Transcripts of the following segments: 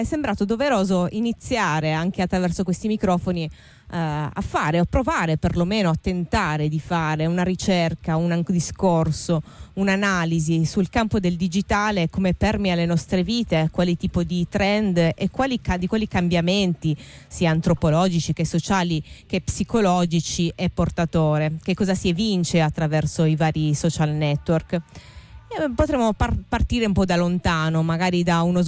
è sembrato doveroso iniziare anche attraverso questi microfoni a fare o provare perlomeno a tentare di fare una ricerca, un discorso, un'analisi sul campo del digitale, come permea le nostre vite, quali tipo di trend e di quali cambiamenti sia antropologici che sociali che psicologici è portatore, che cosa si evince attraverso i vari social network. Potremmo partire un po' da lontano, magari da uno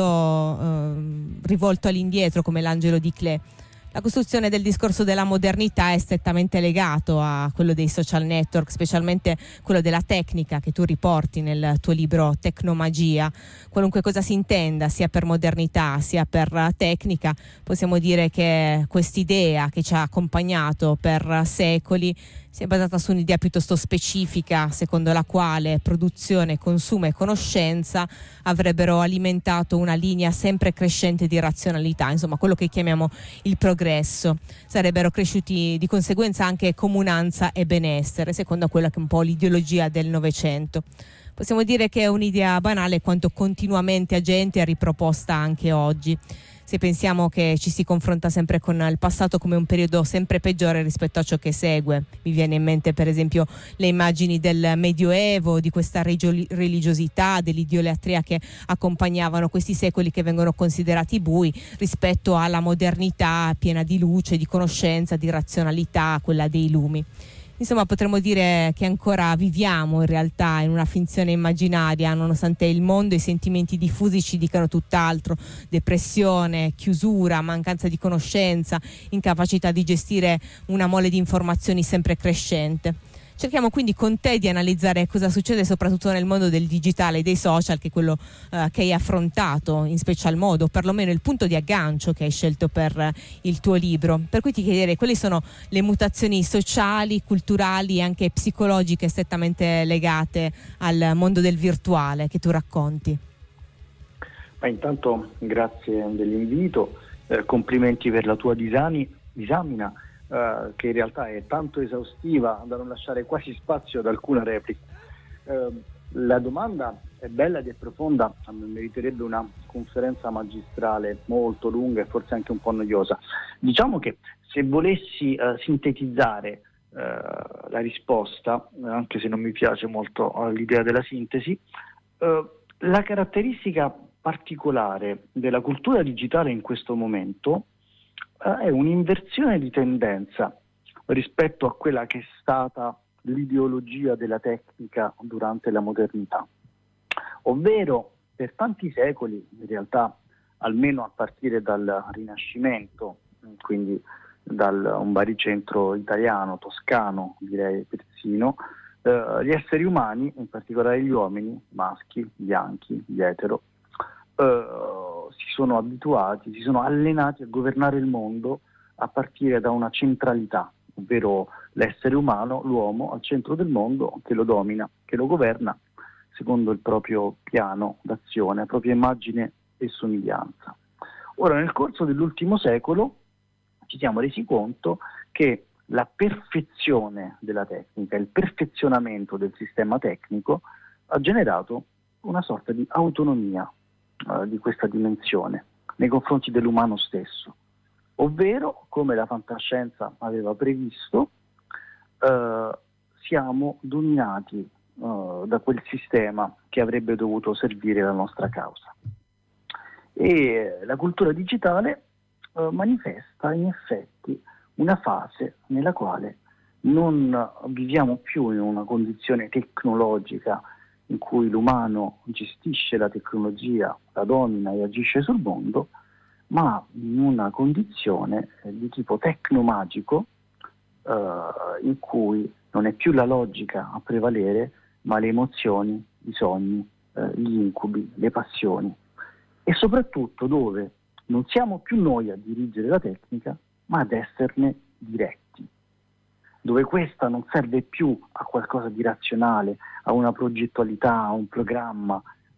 sguardo rivolto all'indietro come l'angelo di Clé. La costruzione del discorso della modernità è strettamente legato a quello dei social network, specialmente quello della tecnica che tu riporti nel tuo libro Tecnomagia. Qualunque cosa si intenda, sia per modernità sia per tecnica, possiamo dire che quest'idea che ci ha accompagnato per secoli si è basata su un'idea piuttosto specifica, secondo la quale produzione, consumo e conoscenza avrebbero alimentato una linea sempre crescente di razionalità, insomma quello che chiamiamo il progresso. Sarebbero cresciuti di conseguenza anche comunanza e benessere, secondo quella che è un po' l'ideologia del Novecento. Possiamo dire che è un'idea banale quanto continuamente agente e riproposta anche oggi. Se pensiamo che ci si confronta sempre con il passato come un periodo sempre peggiore rispetto a ciò che segue. Mi viene in mente per esempio le immagini del Medioevo, di questa religiosità, dell'idolatria che accompagnavano questi secoli che vengono considerati bui rispetto alla modernità piena di luce, di conoscenza, di razionalità, quella dei lumi. Insomma, potremmo dire che ancora viviamo in realtà in una finzione immaginaria, nonostante il mondo e i sentimenti diffusi ci dicano tutt'altro: depressione, chiusura, mancanza di conoscenza, incapacità di gestire una mole di informazioni sempre crescente. Cerchiamo quindi con te di analizzare cosa succede soprattutto nel mondo del digitale e dei social, che è quello che hai affrontato in special modo, perlomeno il punto di aggancio che hai scelto per il tuo libro. Per cui ti chiederei quali sono le mutazioni sociali, culturali e anche psicologiche strettamente legate al mondo del virtuale che tu racconti. Intanto grazie dell'invito, complimenti per la tua disamina, che in realtà è tanto esaustiva da non lasciare quasi spazio ad alcuna replica. La domanda è bella ed è profonda, meriterebbe una conferenza magistrale molto lunga e forse anche un po' noiosa. Diciamo che se volessi sintetizzare la risposta, anche se non mi piace molto l'idea della sintesi, la caratteristica particolare della cultura digitale in questo momento è un'inversione di tendenza rispetto a quella che è stata l'ideologia della tecnica durante la modernità. Ovvero, per tanti secoli, in realtà, almeno a partire dal Rinascimento, quindi un baricentro italiano, toscano, direi persino, gli esseri umani, in particolare gli uomini, maschi, bianchi, gli etero, si sono abituati, si sono allenati a governare il mondo a partire da una centralità, ovvero l'essere umano, l'uomo al centro del mondo, che lo domina, che lo governa secondo il proprio piano d'azione, la propria immagine e somiglianza. Ora, nel corso dell'ultimo secolo ci siamo resi conto che la perfezione della tecnica, il perfezionamento del sistema tecnico ha generato una sorta di autonomia di questa dimensione nei confronti dell'umano stesso, ovvero, come la fantascienza aveva previsto, siamo dominati da quel sistema che avrebbe dovuto servire la nostra causa. E la cultura digitale manifesta in effetti una fase nella quale non viviamo più in una condizione tecnologica in cui l'umano gestisce la tecnologia, la domina e agisce sul mondo, ma in una condizione di tipo tecnomagico in cui non è più la logica a prevalere, ma le emozioni, i sogni, gli incubi, le passioni, e soprattutto dove non siamo più noi a dirigere la tecnica, ma ad esserne diretti, dove questa non serve più a qualcosa di razionale, a una progettualità, a un programma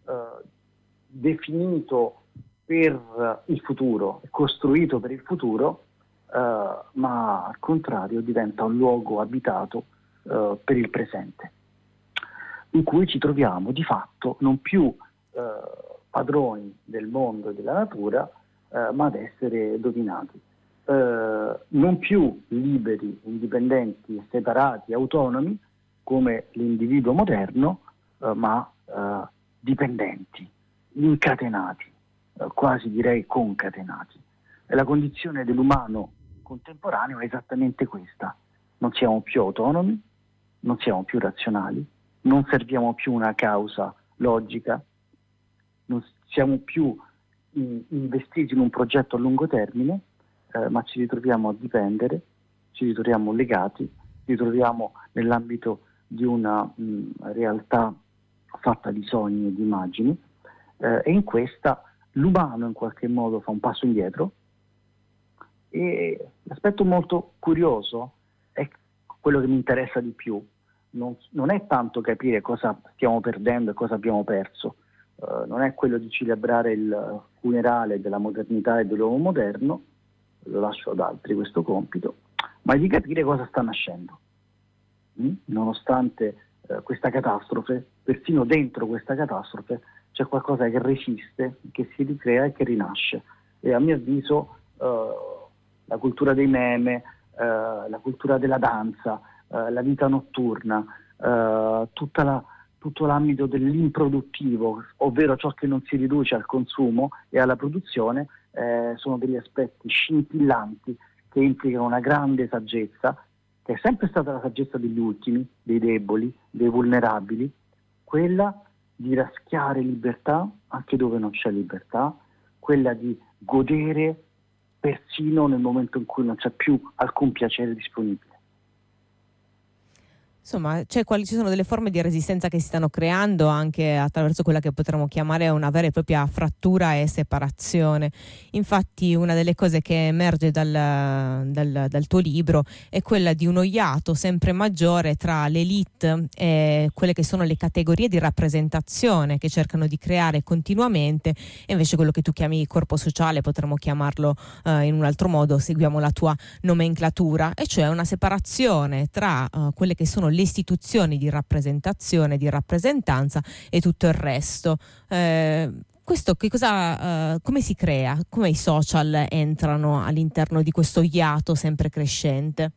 definito per il futuro, costruito per il futuro, ma al contrario diventa un luogo abitato per il presente, in cui ci troviamo di fatto non più padroni del mondo e della natura, ma ad essere dominati. Non più liberi, indipendenti, separati, autonomi come l'individuo moderno, ma dipendenti, incatenati, quasi direi concatenati. E la condizione dell'umano contemporaneo è esattamente questa: non siamo più autonomi, non siamo più razionali, non serviamo più una causa logica, non siamo più investiti in un progetto a lungo termine, ma ci ritroviamo a dipendere, ci ritroviamo legati, ci ritroviamo nell'ambito di una realtà fatta di sogni e di immagini, e in questa l'umano in qualche modo fa un passo indietro. E l'aspetto molto curioso è quello che mi interessa di più. Non è tanto capire cosa stiamo perdendo e cosa abbiamo perso, non è quello di celebrare il funerale della modernità e dell'uomo moderno, lo lascio ad altri questo compito, ma è di capire cosa sta nascendo. Nonostante questa catastrofe, persino dentro questa catastrofe c'è qualcosa che resiste, che si ricrea e che rinasce. E a mio avviso la cultura dei meme, la cultura della danza, la vita notturna, tutto l'ambito dell'improduttivo, ovvero ciò che non si riduce al consumo e alla produzione, sono degli aspetti scintillanti che implicano una grande saggezza, che è sempre stata la saggezza degli ultimi, dei deboli, dei vulnerabili, quella di raschiare libertà anche dove non c'è libertà, quella di godere persino nel momento in cui non c'è più alcun piacere disponibile. Insomma, ci sono delle forme di resistenza che si stanno creando anche attraverso quella che potremmo chiamare una vera e propria frattura e separazione. Infatti una delle cose che emerge dal tuo libro è quella di uno iato sempre maggiore tra l'elite e quelle che sono le categorie di rappresentazione che cercano di creare continuamente, e invece quello che tu chiami corpo sociale, potremmo chiamarlo in un altro modo, seguiamo la tua nomenclatura, e cioè una separazione tra quelle che sono le istituzioni di rappresentazione, di rappresentanza e tutto il resto. Questo che come si crea? Come i social entrano all'interno di questo iato sempre crescente?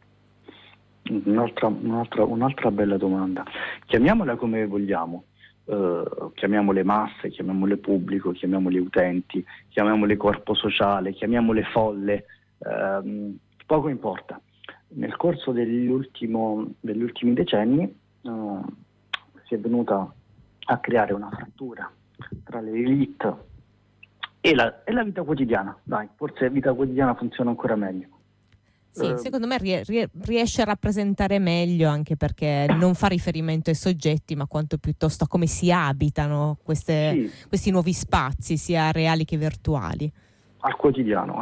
Un'altra bella domanda. Chiamiamola come vogliamo, chiamiamole masse, chiamiamole pubblico, chiamiamole utenti, chiamiamole corpo sociale, chiamiamole folle, poco importa. Nel corso degli ultimi decenni si è venuta a creare una frattura tra le elite e la vita quotidiana. Dai, forse la vita quotidiana funziona ancora meglio. Sì, secondo me riesce a rappresentare meglio, anche perché non fa riferimento ai soggetti, ma quanto piuttosto a come si abitano questi nuovi spazi, sia reali che virtuali. Al quotidiano.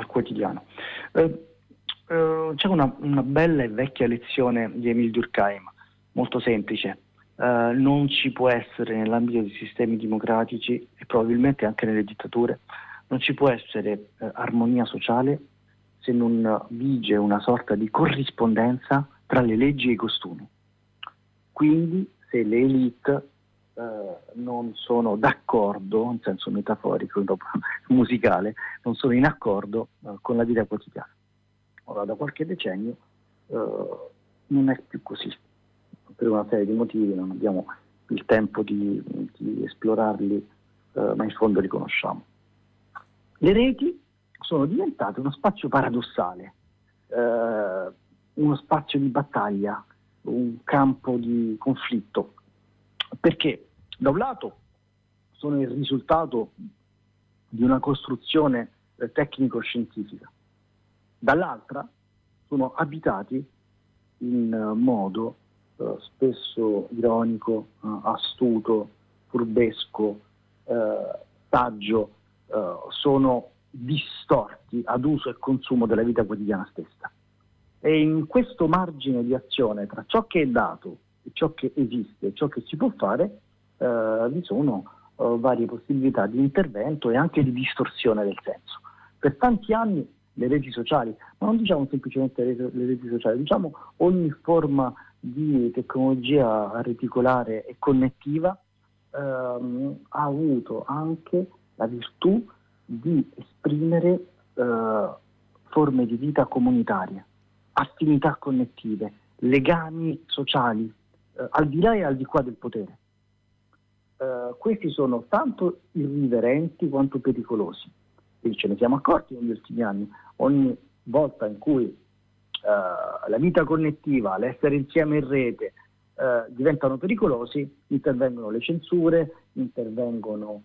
C'è una bella e vecchia lezione di Émile Durkheim, molto semplice. Non ci può essere nell'ambito dei sistemi democratici e probabilmente anche nelle dittature, non ci può essere armonia sociale se non vige una sorta di corrispondenza tra le leggi e i costumi. Quindi se le elite non sono d'accordo, in senso metaforico, musicale, non sono in accordo con la vita quotidiana. Ora, da qualche decennio non è più così, per una serie di motivi, non abbiamo il tempo di esplorarli, ma in fondo li conosciamo. Le reti sono diventate uno spazio paradossale, uno spazio di battaglia, un campo di conflitto, perché da un lato sono il risultato di una costruzione tecnico-scientifica, dall'altra sono abitati in modo spesso ironico, astuto, furbesco, saggio, sono distorti ad uso e consumo della vita quotidiana stessa. E in questo margine di azione tra ciò che è dato e ciò che esiste e ciò che si può fare, vi sono varie possibilità di intervento e anche di distorsione del senso. Per tanti anni le reti sociali, ma non diciamo semplicemente le reti sociali, diciamo ogni forma di tecnologia reticolare e connettiva ha avuto anche la virtù di esprimere forme di vita comunitarie, affinità connettive, legami sociali, al di là e al di qua del potere. Questi sono tanto irriverenti quanto pericolosi. E ce ne siamo accorti negli ultimi anni. Ogni volta in cui la vita connettiva, l'essere insieme in rete diventano pericolosi, intervengono le censure, intervengono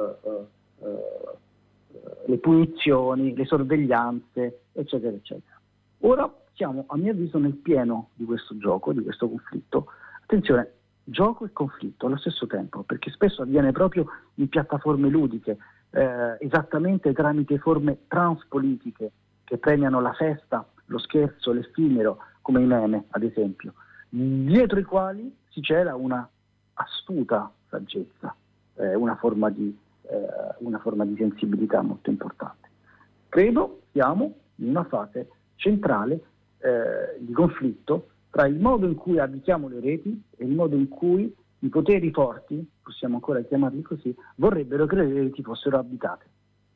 le punizioni, le sorveglianze, eccetera, eccetera. Ora siamo, a mio avviso, nel pieno di questo gioco, di questo conflitto. Attenzione, gioco e conflitto allo stesso tempo, perché spesso avviene proprio in piattaforme ludiche, esattamente tramite forme transpolitiche che premiano la festa, lo scherzo, l'effimero, come i meme, ad esempio, dietro i quali si cela una astuta saggezza, una forma di sensibilità molto importante. Credo siamo in una fase centrale di conflitto tra il modo in cui abitiamo le reti e il modo in cui i poteri forti, possiamo ancora chiamarli così, vorrebbero che le reti fossero abitate.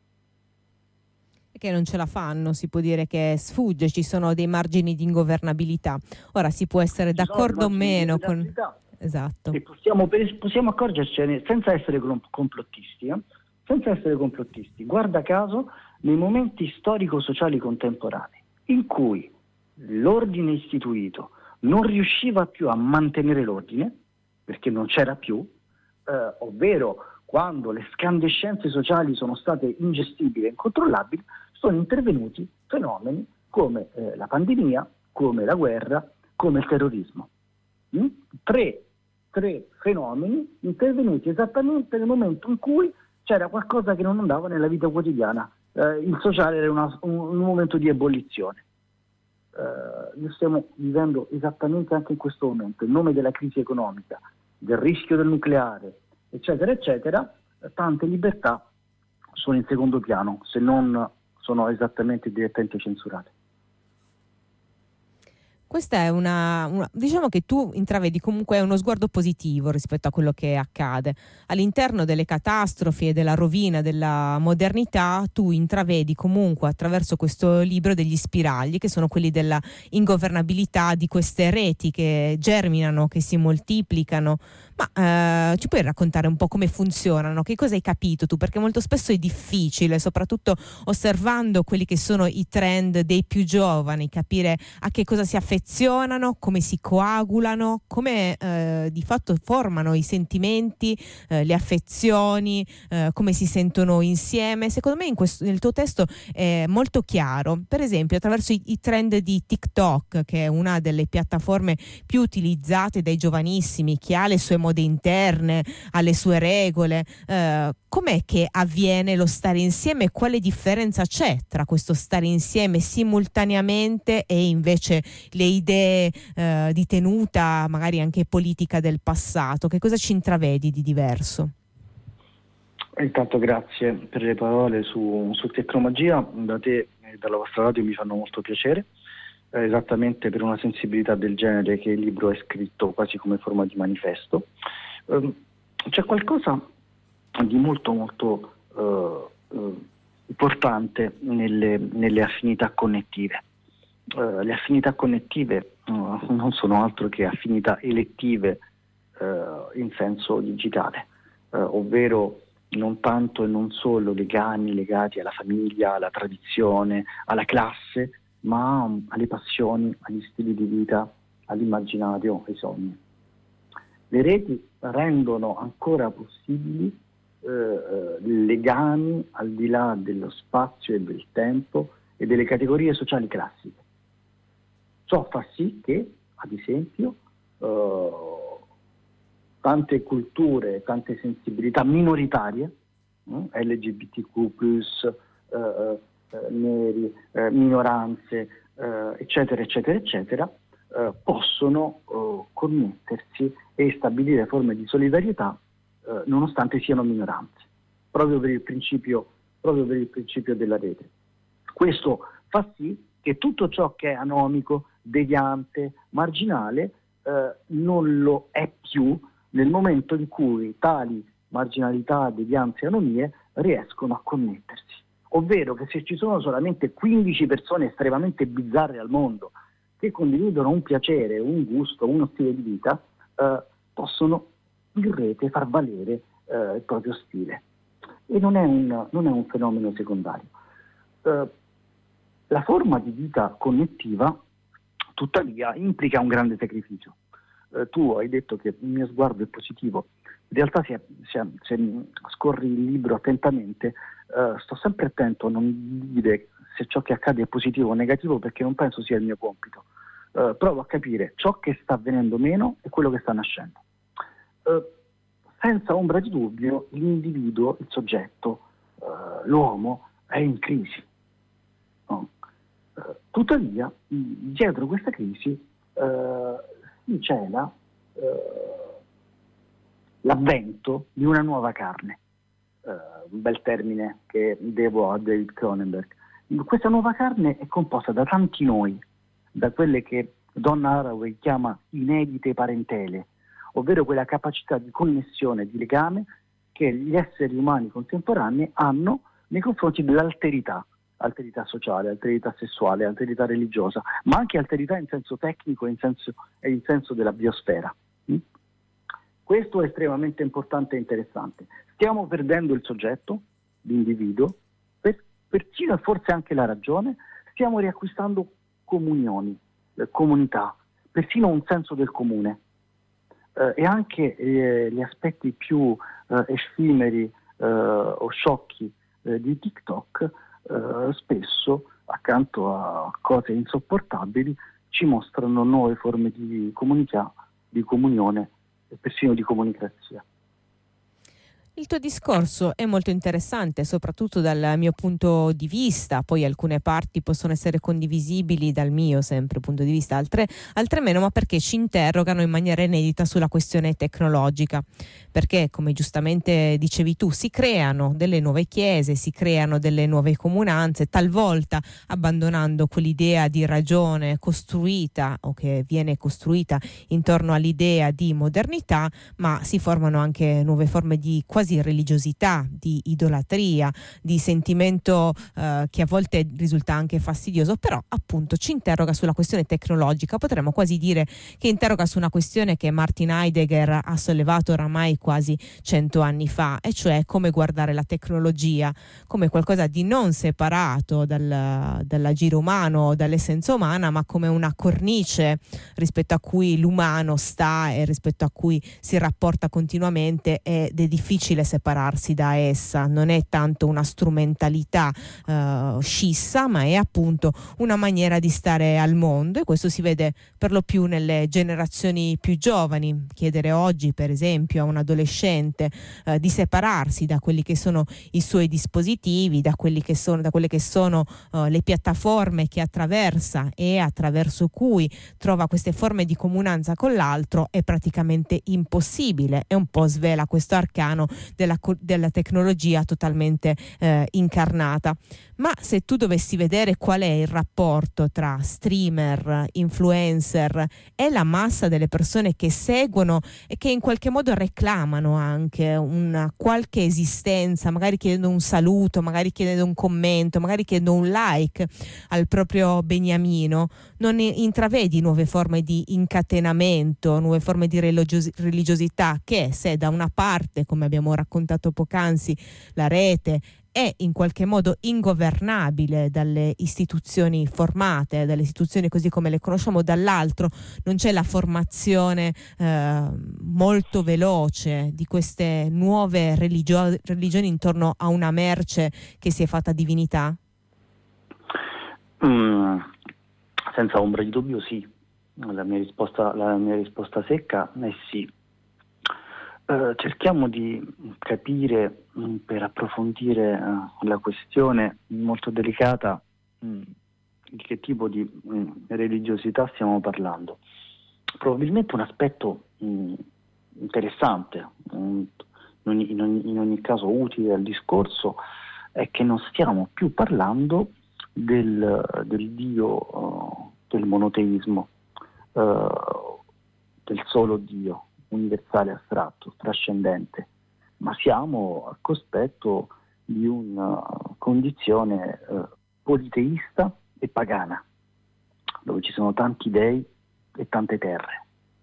Che non ce la fanno, si può dire che sfugge, ci sono dei margini di ingovernabilità. Ora si può essere d'accordo o meno con... Esatto. E possiamo accorgercene senza essere complottisti, senza essere complottisti. Guarda caso, nei momenti storico-sociali contemporanei, in cui l'ordine istituito non riusciva più a mantenere l'ordine, perché non c'era più, ovvero quando le scandescenze sociali sono state ingestibili e incontrollabili, sono intervenuti fenomeni come la pandemia, come la guerra, come il terrorismo. Tre fenomeni intervenuti esattamente nel momento in cui c'era qualcosa che non andava nella vita quotidiana. Il sociale era un momento di ebollizione. Noi stiamo vivendo esattamente anche in questo momento, in nome della crisi economica, del rischio del nucleare, eccetera, eccetera, tante libertà sono in secondo piano, se non sono esattamente direttamente censurate. Questa è diciamo che tu intravedi comunque uno sguardo positivo rispetto a quello che accade. All'interno delle catastrofi e della rovina della modernità, tu intravedi comunque attraverso questo libro degli spiragli, che sono quelli della ingovernabilità di queste reti che germinano, che si moltiplicano. Ma ci puoi raccontare un po' come funzionano? Che cosa hai capito tu? Perché molto spesso è difficile, soprattutto osservando quelli che sono i trend dei più giovani, capire a che cosa si affezionano, come si coagulano, come di fatto formano i sentimenti, le affezioni, come si sentono insieme. Secondo me nel tuo testo è molto chiaro. Per esempio attraverso i trend di TikTok, che è una delle piattaforme più utilizzate dai giovanissimi, che ha le sue mode interne, ha le sue regole. Com'è che avviene lo stare insieme? Quale differenza c'è tra questo stare insieme simultaneamente e invece le idee di tenuta, magari anche politica del passato? Che cosa ci intravedi di diverso? Intanto grazie per le parole su Tecnomagia, da te e dalla vostra radio mi fanno molto piacere, esattamente per una sensibilità del genere che il libro è scritto quasi come forma di manifesto. C'è qualcosa di molto molto importante nelle affinità connettive. Le affinità connettive non sono altro che affinità elettive in senso digitale, ovvero non tanto e non solo legami legati alla famiglia, alla tradizione, alla classe, ma alle passioni, agli stili di vita, all'immaginario, ai sogni. Le reti rendono ancora possibili legami al di là dello spazio e del tempo e delle categorie sociali classiche. Ciò fa sì che, ad esempio, tante culture, tante sensibilità minoritarie, LGBTQ+, neri, minoranze, eccetera, eccetera, eccetera, possono connettersi e stabilire forme di solidarietà nonostante siano minoranze, proprio per il principio della rete. Questo fa sì che tutto ciò che è anomico, deviante, marginale non lo è più nel momento in cui tali marginalità, devianze e anomie riescono a connettersi. Ovvero che se ci sono solamente 15 persone estremamente bizzarre al mondo che condividono un piacere, un gusto, uno stile di vita, possono in rete far valere il proprio stile. E non è un fenomeno secondario. La forma di vita connettiva, tuttavia, implica un grande sacrificio. Tu hai detto che il mio sguardo è positivo. In realtà, se scorri il libro attentamente, sto sempre attento a non dire se ciò che accade è positivo o negativo, perché non penso sia il mio compito. Provo a capire ciò che sta avvenendo meno e quello che sta nascendo. Senza ombra di dubbio, l'individuo, il soggetto, l'uomo è in crisi. No? Tuttavia, dietro questa crisi si cela l'avvento di una nuova carne. Un bel termine che devo a David Cronenberg. Questa nuova carne è composta da tanti noi, da quelle che Donna Haraway chiama inedite parentele, ovvero quella capacità di connessione, di legame che gli esseri umani contemporanei hanno nei confronti dell'alterità, alterità sociale, alterità sessuale, alterità religiosa, ma anche alterità in senso tecnico e in senso della biosfera. Questo è estremamente importante e interessante. Stiamo perdendo il soggetto, l'individuo, persino e forse anche la ragione, stiamo riacquistando comunioni, comunità, persino un senso del comune. E anche gli aspetti più effimeri o sciocchi di TikTok spesso, accanto a cose insopportabili, ci mostrano nuove forme di comunità, di comunione e persino di comunicazione. Il tuo discorso è molto interessante, soprattutto dal mio punto di vista, poi alcune parti possono essere condivisibili dal mio sempre punto di vista, altre meno, ma perché ci interrogano in maniera inedita sulla questione tecnologica, perché come giustamente dicevi tu, si creano delle nuove chiese, si creano delle nuove comunanze, talvolta abbandonando quell'idea di ragione costruita o che viene costruita intorno all'idea di modernità, ma si formano anche nuove forme di quasi religiosità, di idolatria, di sentimento che a volte risulta anche fastidioso, però appunto ci interroga sulla questione tecnologica. Potremmo quasi dire che interroga su una questione che Martin Heidegger ha sollevato oramai quasi 100 anni fa, e cioè come guardare la tecnologia come qualcosa di non separato dall'agire umano, dall'essenza umana, ma come una cornice rispetto a cui l'umano sta e rispetto a cui si rapporta continuamente, ed è difficile separarsi da essa. Non è tanto una strumentalità scissa, ma è appunto una maniera di stare al mondo, e questo si vede per lo più nelle generazioni più giovani. Chiedere oggi per esempio a un adolescente di separarsi da quelli che sono i suoi dispositivi, da quelle che sono le piattaforme che attraversa e attraverso cui trova queste forme di comunanza con l'altro è praticamente impossibile, e un po' svela questo arcano della tecnologia totalmente incarnata. Ma se tu dovessi vedere qual è il rapporto tra streamer, influencer e la massa delle persone che seguono e che in qualche modo reclamano anche una qualche esistenza, magari chiedendo un saluto, magari chiedendo un commento, magari chiedendo un like al proprio beniamino, non intravedi nuove forme di incatenamento, nuove forme di religiosità che, se da una parte, come abbiamo raccontato poc'anzi, la rete è in qualche modo ingovernabile dalle istituzioni formate, dalle istituzioni così come le conosciamo, dall'altro non c'è la formazione molto veloce di queste nuove religioni intorno a una merce che si è fatta divinità? Senza ombra di dubbio sì. La mia risposta secca è sì. Cerchiamo di capire, per approfondire la questione molto delicata, di che tipo di religiosità stiamo parlando. Probabilmente un aspetto interessante, in ogni caso utile al discorso, è che non stiamo più parlando del Dio, del monoteismo, del solo Dio universale, astratto, trascendente, ma siamo al cospetto di una condizione politeista e pagana, dove ci sono tanti dei e tante terre.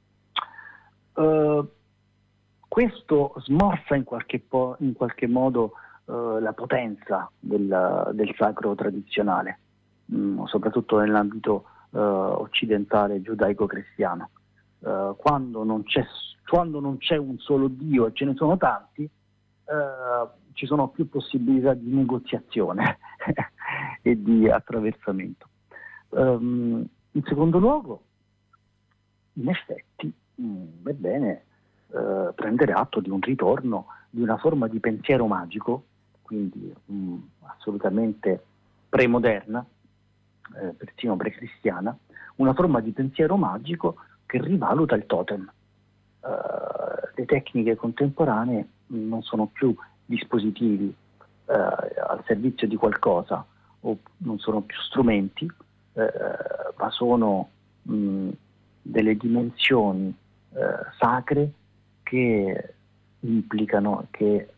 Questo smorza in qualche modo la potenza del sacro tradizionale, soprattutto nell'ambito occidentale giudaico-cristiano. Quando non c'è un solo Dio e ce ne sono tanti, ci sono più possibilità di negoziazione e di attraversamento. In secondo luogo, in effetti è bene prendere atto di un ritorno di una forma di pensiero magico, quindi assolutamente premoderna, persino precristiana, una forma di pensiero magico che rivaluta il totem. Le tecniche contemporanee non sono più dispositivi al servizio di qualcosa, o non sono più strumenti, ma sono delle dimensioni sacre che implicano, che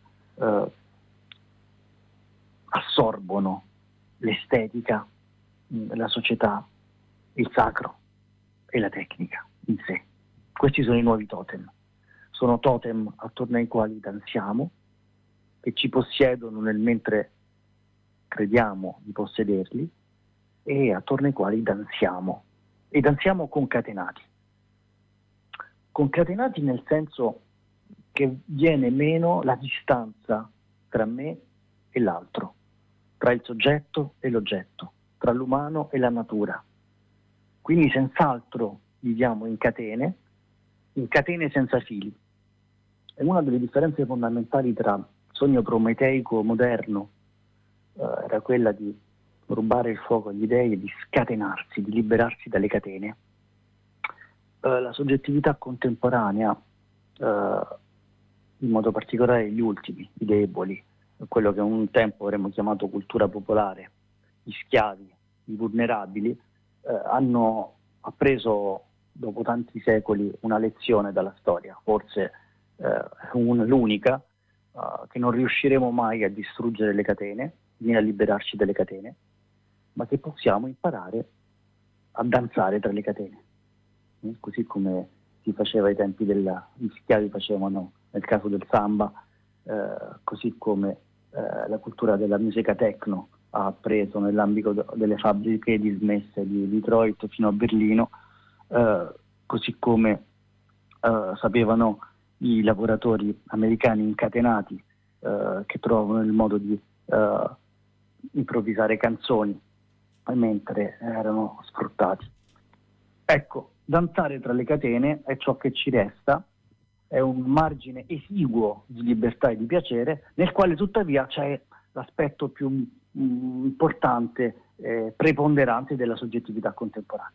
assorbono l'estetica, la società, il sacro e la tecnica in sé. Questi sono i nuovi totem. Sono totem attorno ai quali danziamo, che ci possiedono nel mentre crediamo di possederli, e attorno ai quali danziamo. E danziamo concatenati. Concatenati nel senso che viene meno la distanza tra me e l'altro, tra il soggetto e l'oggetto, tra l'umano e la natura. Quindi senz'altro viviamo in catene senza fili. E una delle differenze fondamentali tra sogno prometeico moderno era quella di rubare il fuoco agli dei e di scatenarsi, di liberarsi dalle catene. La soggettività contemporanea, in modo particolare gli ultimi, i deboli, quello che un tempo avremmo chiamato cultura popolare, gli schiavi, i vulnerabili, hanno appreso dopo tanti secoli una lezione dalla storia, forse l'unica, che non riusciremo mai a distruggere le catene, né a liberarci dalle catene, ma che possiamo imparare a danzare tra le catene, così come si faceva ai tempi gli schiavi facevano nel caso del samba, così come la cultura della musica techno ha preso nell'ambito delle fabbriche dismesse di Detroit fino a Berlino, così come sapevano i lavoratori americani incatenati che trovano il modo di improvvisare canzoni mentre erano sfruttati. Ecco, danzare tra le catene è ciò che ci resta, è un margine esiguo di libertà e di piacere, nel quale tuttavia c'è l'aspetto più importante, preponderante della soggettività contemporanea.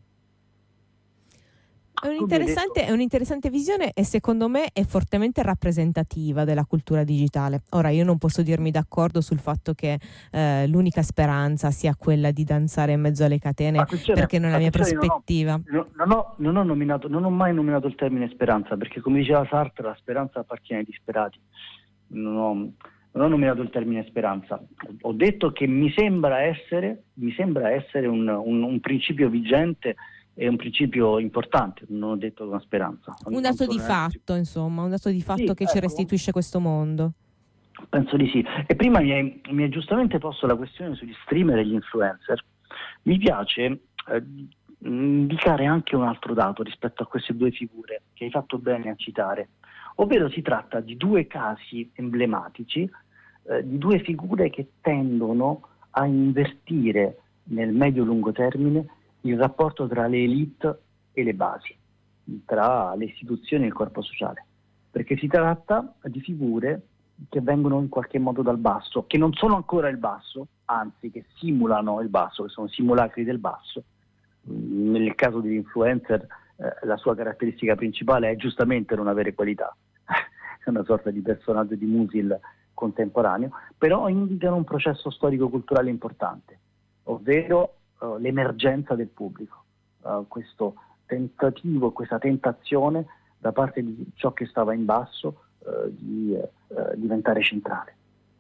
È un'interessante visione e secondo me è fortemente rappresentativa della cultura digitale. Ora io non posso dirmi d'accordo sul fatto che l'unica speranza sia quella di danzare in mezzo alle catene, perché nella mia prospettiva non ho mai nominato il termine speranza, perché come diceva Sartre la speranza appartiene ai disperati. Non ho nominato il termine speranza, ho detto che mi sembra essere un principio vigente. È un principio importante, non ho detto una speranza. Un dato di fatto, insomma, un dato di fatto sì, che ci restituisce questo mondo. Penso di sì. E prima mi hai giustamente posto la questione sugli streamer e gli influencer. Mi piace indicare anche un altro dato rispetto a queste due figure che hai fatto bene a citare, ovvero si tratta di due casi emblematici, di due figure che tendono a invertire nel medio-lungo termine il rapporto tra le elite e le basi, tra le istituzioni e il corpo sociale, perché si tratta di figure che vengono in qualche modo dal basso, che non sono ancora il basso, anzi che simulano il basso, che sono simulacri del basso. Nel caso degli influencer la sua caratteristica principale è giustamente non avere qualità, è una sorta di personaggio di Musil contemporaneo, però indicano un processo storico-culturale importante, ovvero l'emergenza del pubblico, questo tentativo, questa tentazione da parte di ciò che stava in basso di diventare centrale.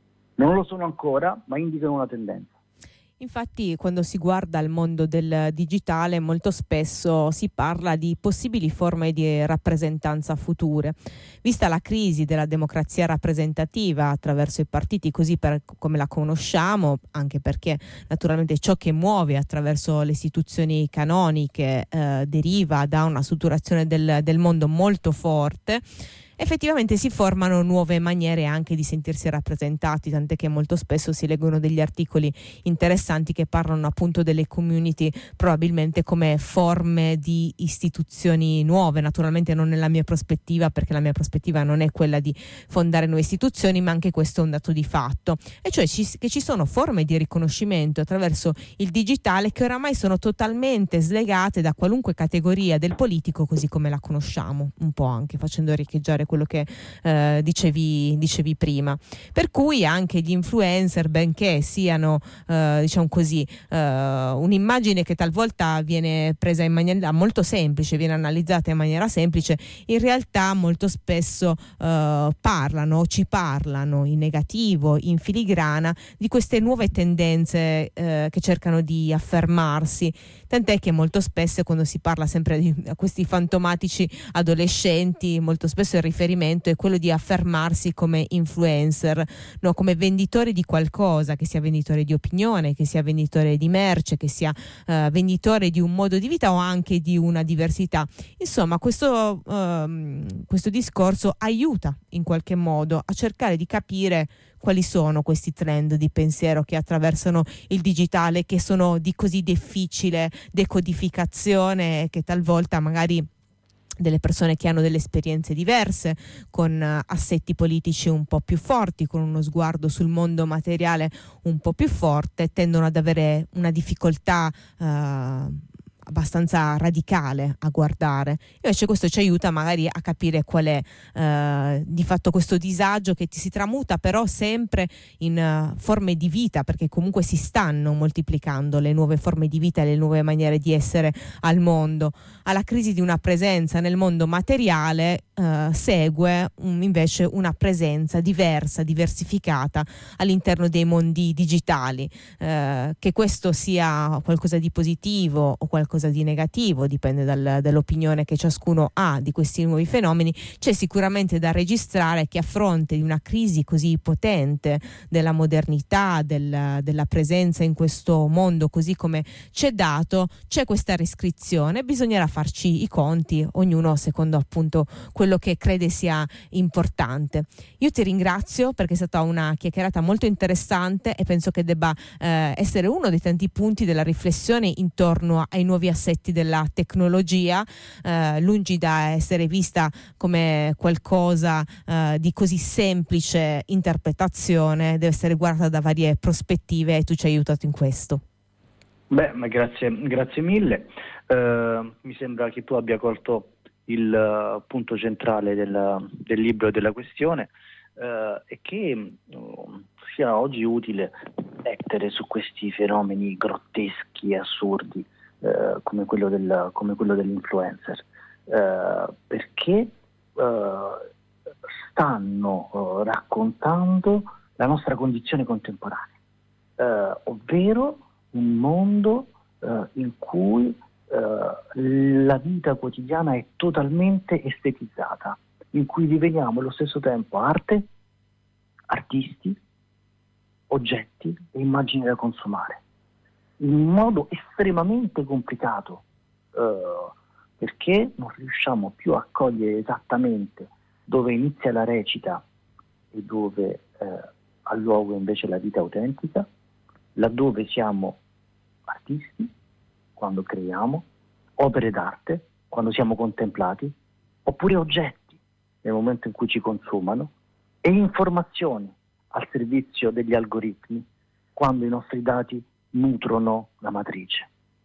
Non lo sono ancora, ma indicano una tendenza. Infatti, quando si guarda al mondo del digitale, molto spesso si parla di possibili forme di rappresentanza future. Vista la crisi della democrazia rappresentativa attraverso i partiti così come la conosciamo, anche perché naturalmente ciò che muove attraverso le istituzioni canoniche deriva da una strutturazione del mondo molto forte, effettivamente si formano nuove maniere anche di sentirsi rappresentati, tant'è che molto spesso si leggono degli articoli interessanti che parlano appunto delle community probabilmente come forme di istituzioni nuove, naturalmente non nella mia prospettiva, perché la mia prospettiva non è quella di fondare nuove istituzioni, ma anche questo è un dato di fatto, e cioè che ci sono forme di riconoscimento attraverso il digitale che oramai sono totalmente slegate da qualunque categoria del politico così come la conosciamo, un po' anche facendo riecheggiare quello che dicevi prima, per cui anche gli influencer, benché siano diciamo così un'immagine che talvolta viene presa in maniera molto semplice, viene analizzata in maniera semplice, in realtà molto spesso ci parlano in negativo, in filigrana, di queste nuove tendenze che cercano di affermarsi, tant'è che molto spesso quando si parla sempre di questi fantomatici adolescenti, molto spesso il riferimento è quello di affermarsi come influencer, no? Come venditori di qualcosa, che sia venditore di opinione, che sia venditore di merce, che sia venditore di un modo di vita o anche di una diversità. Insomma, questo discorso aiuta in qualche modo a cercare di capire quali sono questi trend di pensiero che attraversano il digitale, che sono di così difficile decodificazione, che talvolta magari delle persone che hanno delle esperienze diverse, con assetti politici un po' più forti, con uno sguardo sul mondo materiale un po' più forte, tendono ad avere una difficoltà abbastanza radicale a guardare. Invece questo ci aiuta magari a capire qual è di fatto questo disagio che si tramuta però sempre in forme di vita, perché comunque si stanno moltiplicando le nuove forme di vita e le nuove maniere di essere al mondo. Alla crisi di una presenza nel mondo materiale segue invece una presenza diversa, diversificata all'interno dei mondi digitali, che questo sia qualcosa di positivo o qualcosa di negativo, dipende dall'opinione che ciascuno ha di questi nuovi fenomeni. C'è sicuramente da registrare che a fronte di una crisi così potente della modernità, della presenza in questo mondo così come c'è dato, c'è questa restrizione, bisognerà farci i conti, ognuno secondo appunto quello che crede sia importante. Io ti ringrazio perché è stata una chiacchierata molto interessante e penso che debba essere uno dei tanti punti della riflessione intorno ai nuovi assetti della tecnologia, lungi da essere vista come qualcosa di così semplice interpretazione, deve essere guardata da varie prospettive e tu ci hai aiutato in questo. Ma grazie mille. Mi sembra che tu abbia colto il punto centrale del libro e della questione, e che sia oggi utile riflettere su questi fenomeni grotteschi e assurdi come quello dell'influencer, perché stanno raccontando la nostra condizione contemporanea, ovvero un mondo in cui la vita quotidiana è totalmente estetizzata, in cui diveniamo allo stesso tempo arte, artisti, oggetti e immagini da consumare, in modo estremamente complicato, perché non riusciamo più a cogliere esattamente dove inizia la recita e dove ha luogo invece la vita autentica, laddove siamo artisti quando creiamo, opere d'arte quando siamo contemplati, oppure oggetti nel momento in cui ci consumano, e informazioni al servizio degli algoritmi quando i nostri dati nutrono la matrice.